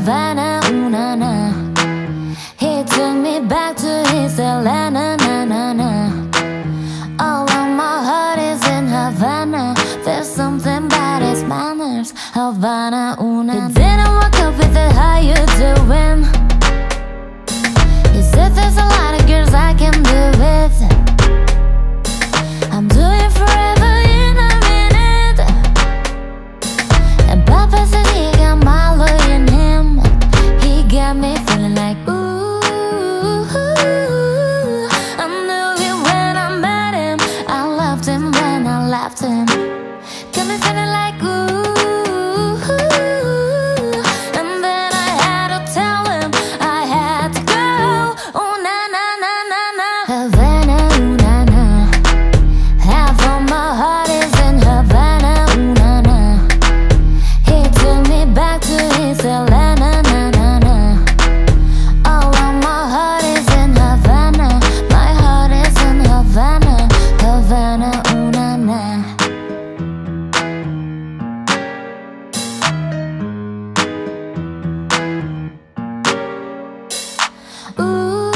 Havana, ooh na na. He took me back to his Atlanta, na na na. All of my heart is in Havana. There's something about his manners, Havana, ooh na na. He didn't walk up with the how you doing. He said there's a lot of girls I can do with. I'm doing forever in a minute. And Papa said he got my love in him. He got me feeling like ooh. I knew it when I met him. I loved him when I left him. Got me feeling like ooh. And then I had to tell him I had to go. Oh na na na na na. Havana, ooh na na. Half of my heart is in Havana, ooh na na. He took me back to his Atlanta, na na na. All of my heart is in Havana. My heart is in Havana, Havana, ooh na na. Ooh,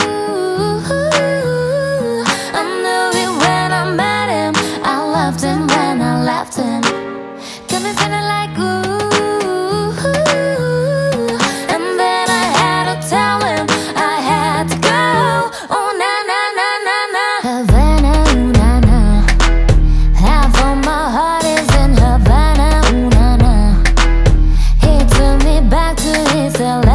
I knew it when I met him. I loved him when I left him. Got me feeling like ooh. And then I had to tell him I had to go. Oh na na na na na. Havana, ooh na na. Half of my heart is in Havana, ooh na na. He took me back to his LA.